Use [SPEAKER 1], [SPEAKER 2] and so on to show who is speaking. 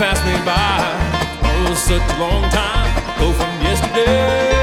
[SPEAKER 1] pass me by. Oh, such a long time ago from yesterday.